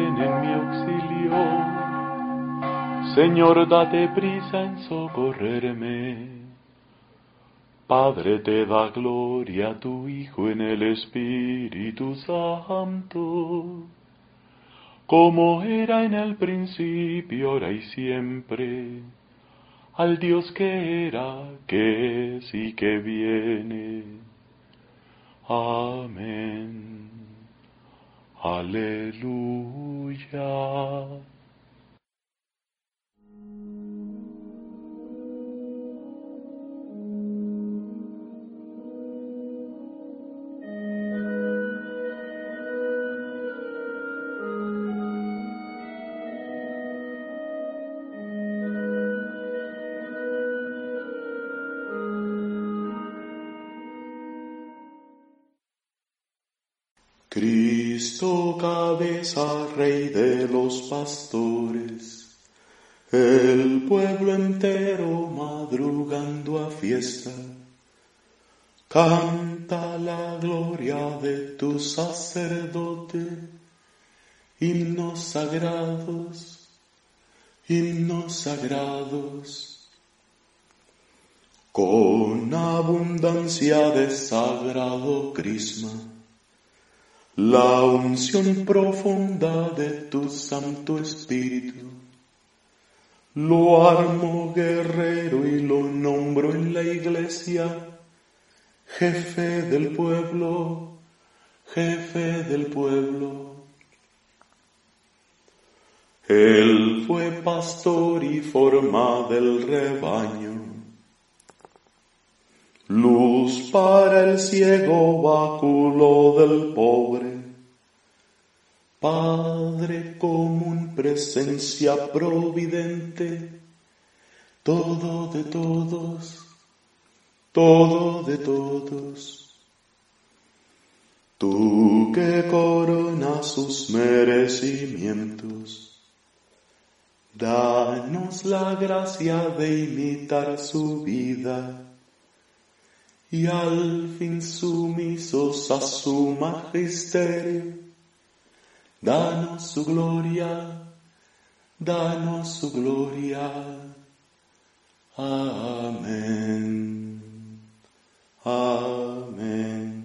ven en mi auxilio. Señor, date prisa en socorrerme. Padre, te da gloria a tu Hijo en el Espíritu Santo, como era en el principio, ahora y siempre, al Dios que era, que es y que viene. Amén. Aleluya. Cristo, cabeza, Rey de los pastores, el pueblo entero madrugando a fiesta, canta la gloria de tu sacerdote, himnos sagrados, himnos sagrados. Con abundancia de sagrado crisma, la unción profunda de tu Santo Espíritu, lo armo guerrero y lo nombro en la Iglesia, jefe del pueblo, jefe del pueblo. Él fue pastor y forma del rebaño, luz para el ciego, báculo del pobre, Padre común, presencia providente, todo de todos, todo de todos. Tú que coronas sus merecimientos, danos la gracia de imitar su vida, y al fin sumisos a su magisterio, danos su gloria, danos su gloria. Amén. Amén.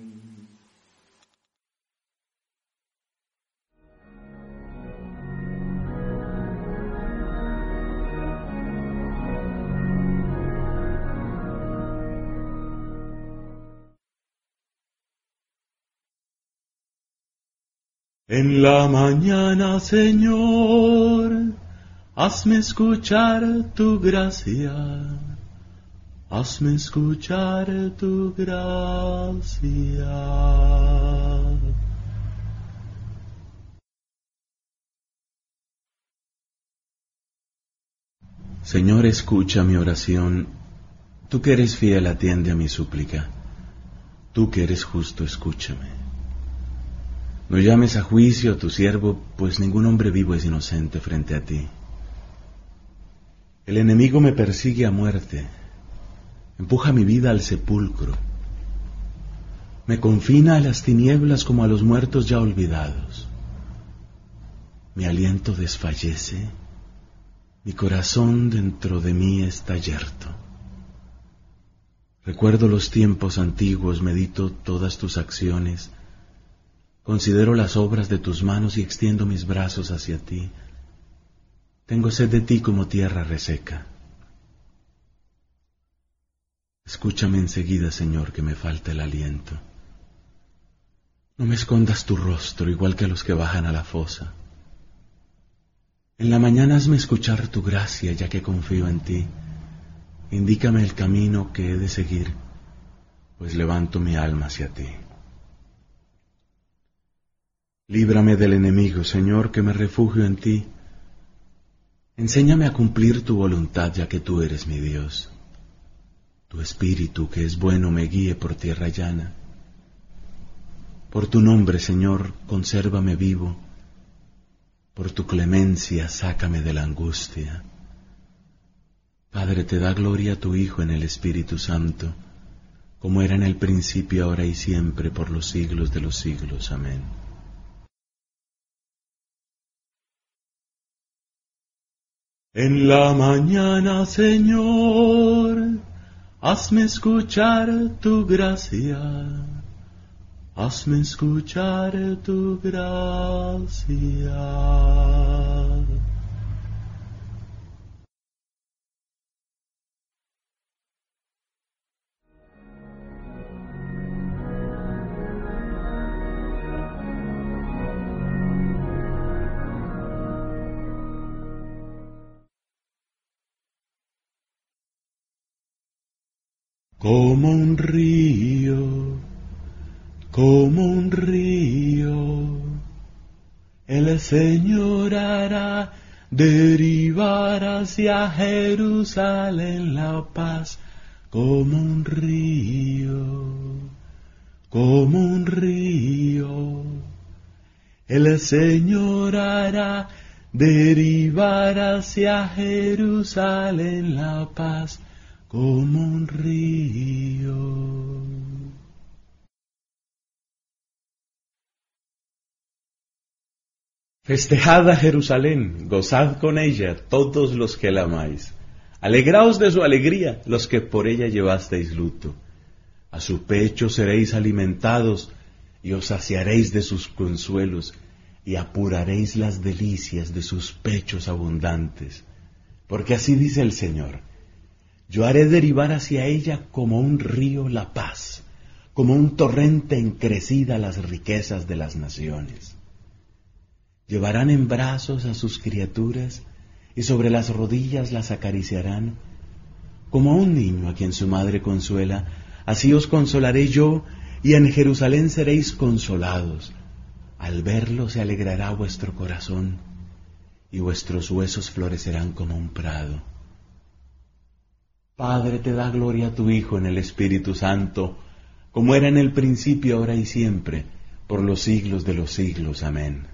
En la mañana, Señor, hazme escuchar tu gracia, hazme escuchar tu gracia. Señor, escucha mi oración, tú que eres fiel, atiende a mi súplica, tú que eres justo, escúchame. No llames a juicio a tu siervo, pues ningún hombre vivo es inocente frente a ti. El enemigo me persigue a muerte, empuja mi vida al sepulcro, me confina a las tinieblas como a los muertos ya olvidados. Mi aliento desfallece, mi corazón dentro de mí está yerto. Recuerdo los tiempos antiguos, medito todas tus acciones, considero las obras de tus manos y extiendo mis brazos hacia ti. Tengo sed de ti como tierra reseca. Escúchame enseguida, Señor, que me falta el aliento. No me escondas tu rostro, igual que a los que bajan a la fosa. En la mañana hazme escuchar tu gracia, ya que confío en ti. Indícame el camino que he de seguir, pues levanto mi alma hacia ti. Líbrame del enemigo, Señor, que me refugio en ti. Enséñame a cumplir tu voluntad, ya que tú eres mi Dios. Tu Espíritu, que es bueno, me guíe por tierra llana. Por tu nombre, Señor, consérvame vivo. Por tu clemencia, sácame de la angustia. Padre, te da gloria a tu Hijo en el Espíritu Santo, como era en el principio, ahora y siempre, por los siglos de los siglos. Amén. En la mañana, Señor, hazme escuchar tu gracia, hazme escuchar tu gracia. Como un río, el Señor hará derivar hacia Jerusalén la paz, como un río, el Señor hará derivar hacia Jerusalén la paz, como un río. Festejad a Jerusalén, gozad con ella todos los que la amáis. Alegraos de su alegría los que por ella llevasteis luto. A su pecho seréis alimentados y os saciaréis de sus consuelos y apuraréis las delicias de sus pechos abundantes. Porque así dice el Señor: yo haré derivar hacia ella como un río la paz, como un torrente encrecida las riquezas de las naciones. Llevarán en brazos a sus criaturas y sobre las rodillas las acariciarán, como a un niño a quien su madre consuela, así os consolaré yo, y en Jerusalén seréis consolados. Al verlo se alegrará vuestro corazón, y vuestros huesos florecerán como un prado. Padre, te da gloria a tu Hijo en el Espíritu Santo, como era en el principio, ahora y siempre, por los siglos de los siglos. Amén.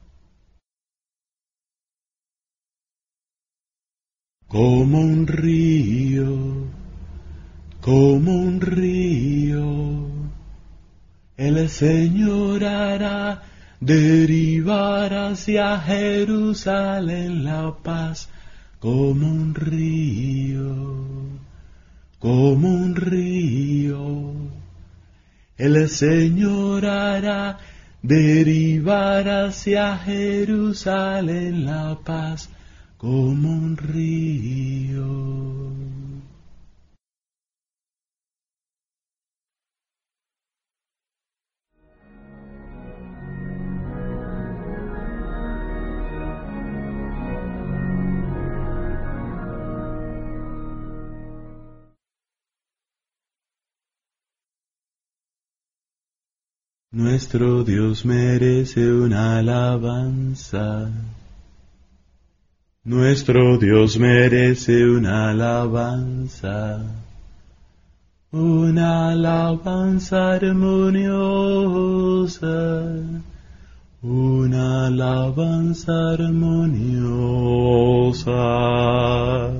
Como un río, el Señor hará derivar hacia Jerusalén la paz, como un río, el Señor hará derivar hacia Jerusalén la paz, como un río. Nuestro Dios merece una alabanza. Nuestro Dios merece una alabanza armoniosa, una alabanza armoniosa.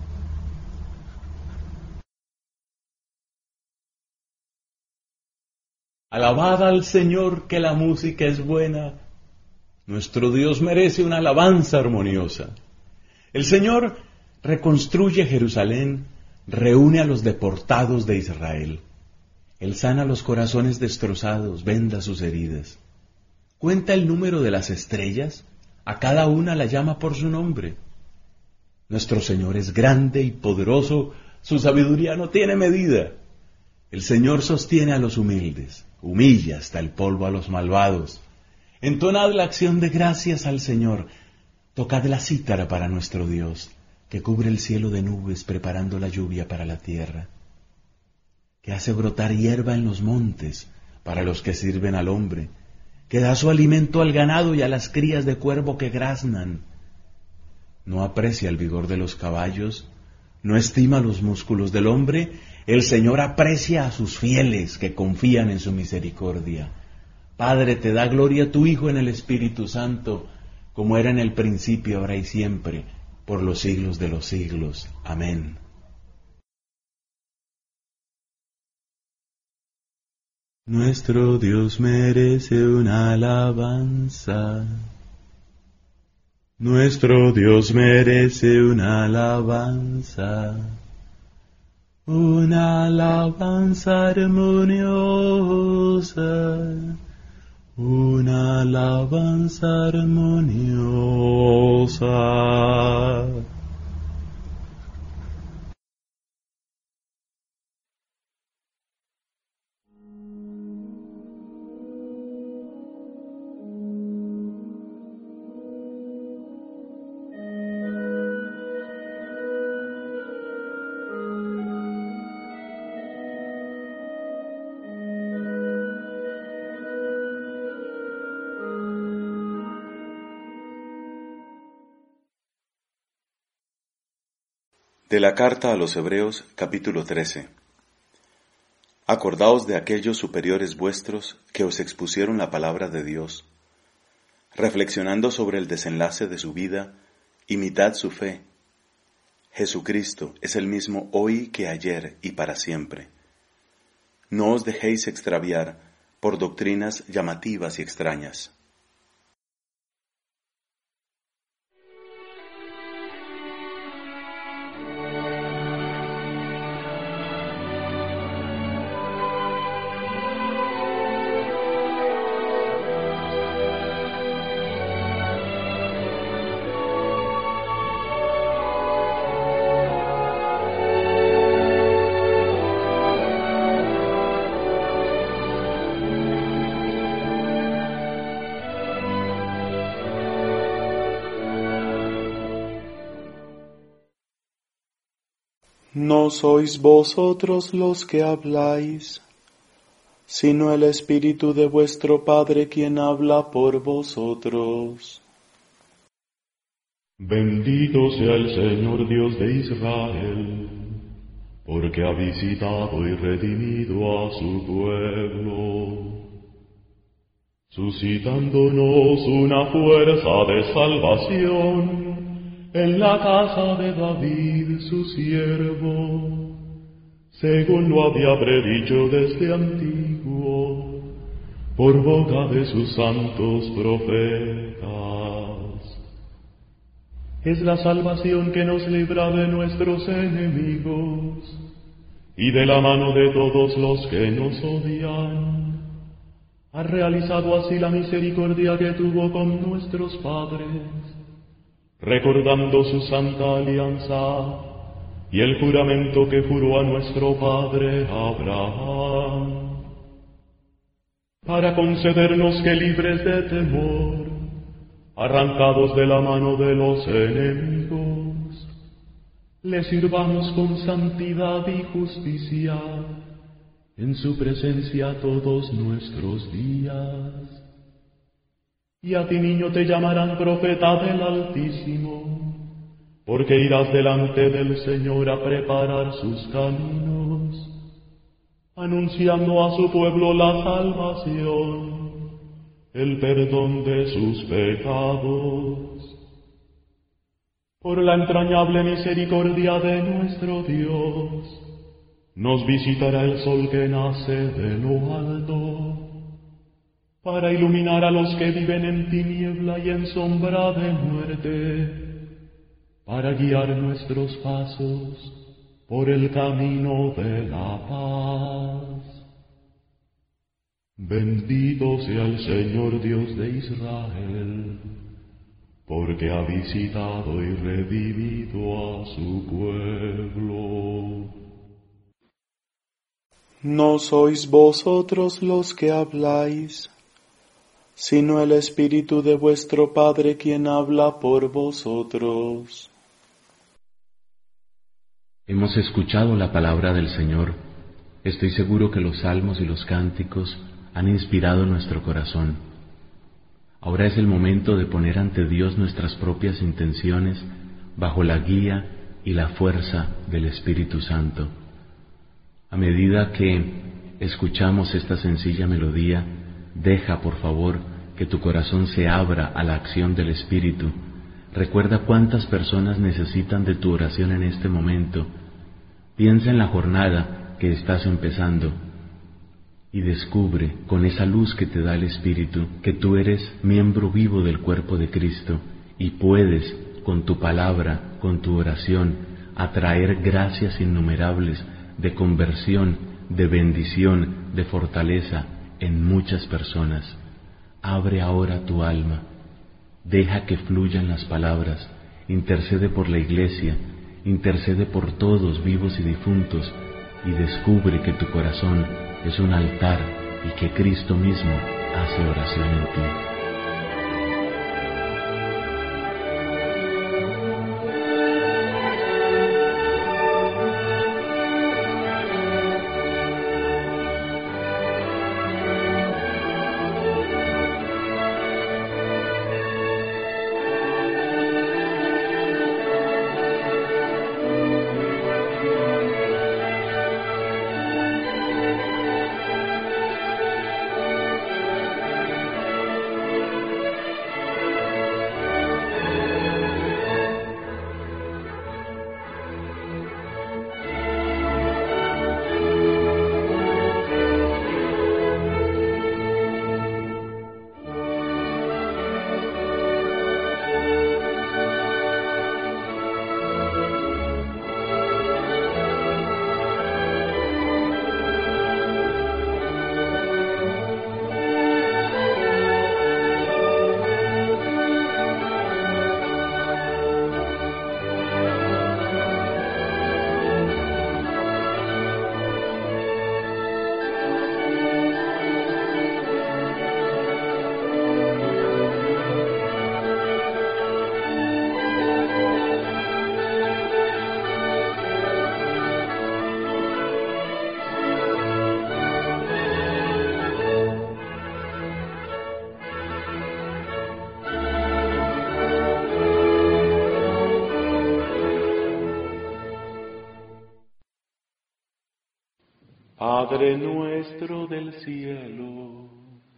Alabad al Señor, que la música es buena. Nuestro Dios merece una alabanza armoniosa. El Señor reconstruye Jerusalén, reúne a los deportados de Israel. Él sana los corazones destrozados, venda sus heridas. Cuenta el número de las estrellas, a cada una la llama por su nombre. Nuestro Señor es grande y poderoso, su sabiduría no tiene medida. El Señor sostiene a los humildes, humilla hasta el polvo a los malvados. Entonad la acción de gracias al Señor, tocad la cítara para nuestro Dios, que cubre el cielo de nubes preparando la lluvia para la tierra, que hace brotar hierba en los montes para los que sirven al hombre, que da su alimento al ganado y a las crías de cuervo que graznan. No aprecia el vigor de los caballos, no estima los músculos del hombre. El Señor aprecia a sus fieles que confían en su misericordia. Padre, te da gloria tu Hijo en el Espíritu Santo, como era en el principio, ahora y siempre, por los siglos de los siglos. Amén. Nuestro Dios merece una alabanza. Nuestro Dios merece una alabanza armoniosa, una alabanza armoniosa. De la carta a los Hebreos, capítulo 13. Acordaos de aquellos superiores vuestros que os expusieron la palabra de Dios. Reflexionando sobre el desenlace de su vida, imitad su fe. Jesucristo es el mismo hoy que ayer y para siempre. No os dejéis extraviar por doctrinas llamativas y extrañas. No sois vosotros los que habláis, sino el Espíritu de vuestro Padre quien habla por vosotros. Bendito sea el Señor Dios de Israel, porque ha visitado y redimido a su pueblo, suscitándonos una fuerza de salvación en la casa de David su siervo, según lo había predicho desde antiguo, por boca de sus santos profetas. Es la salvación que nos libra de nuestros enemigos y de la mano de todos los que nos odian. Ha realizado así la misericordia que tuvo con nuestros padres, recordando su santa alianza y el juramento que juró a nuestro padre Abraham, para concedernos que libres de temor, arrancados de la mano de los enemigos, le sirvamos con santidad y justicia en su presencia todos nuestros días. Y a ti, niño, te llamarán profeta del Altísimo, porque irás delante del Señor a preparar sus caminos, anunciando a su pueblo la salvación, el perdón de sus pecados. Por la entrañable misericordia de nuestro Dios, nos visitará el sol que nace de lo alto, para iluminar a los que viven en tiniebla y en sombra de muerte, para guiar nuestros pasos por el camino de la paz. Bendito sea el Señor Dios de Israel, porque ha visitado y redimido a su pueblo. No sois vosotros los que habláis, sino el Espíritu de vuestro Padre quien habla por vosotros. Hemos escuchado la palabra del Señor. Estoy seguro que los salmos y los cánticos han inspirado nuestro corazón. Ahora es el momento de poner ante Dios nuestras propias intenciones bajo la guía y la fuerza del Espíritu Santo. A medida que escuchamos esta sencilla melodía, deja, por favor, que tu corazón se abra a la acción del Espíritu. Recuerda cuántas personas necesitan de tu oración en este momento. Piensa en la jornada que estás empezando y descubre con esa luz que te da el Espíritu que tú eres miembro vivo del cuerpo de Cristo y puedes, con tu palabra, con tu oración, atraer gracias innumerables de conversión, de bendición, de fortaleza en muchas personas. Abre ahora tu alma, deja que fluyan las palabras, intercede por la Iglesia, intercede por todos vivos y difuntos, y descubre que tu corazón es un altar y que Cristo mismo hace oración en ti. Padre nuestro del cielo,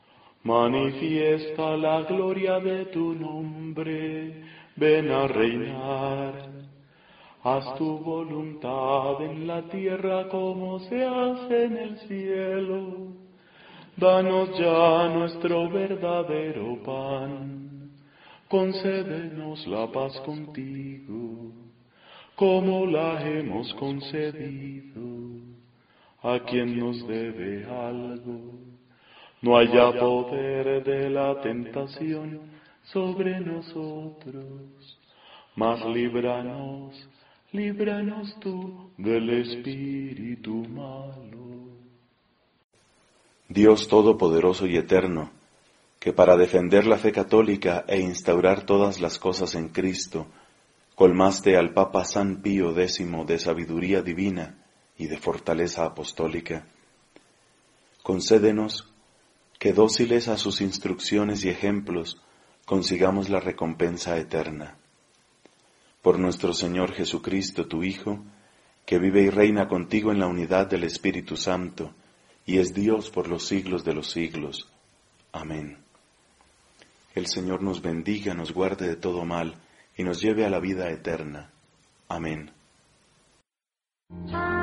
manifiesta la gloria de tu nombre, ven a reinar. Haz tu voluntad en la tierra como se hace en el cielo. Danos ya nuestro verdadero pan, concédenos la paz contigo, como la hemos concedido a quien nos debe algo. No haya poder de la tentación sobre nosotros, mas líbranos tú del espíritu malo. Dios Todopoderoso y Eterno, que para defender la fe católica e instaurar todas las cosas en Cristo, colmaste al Papa San Pío X de sabiduría divina y de fortaleza apostólica, concédenos que dóciles a sus instrucciones y ejemplos consigamos la recompensa eterna. Por nuestro Señor Jesucristo, tu Hijo, que vive y reina contigo en la unidad del Espíritu Santo, y es Dios por los siglos de los siglos. Amén. El Señor nos bendiga, nos guarde de todo mal, y nos lleve a la vida eterna. Amén.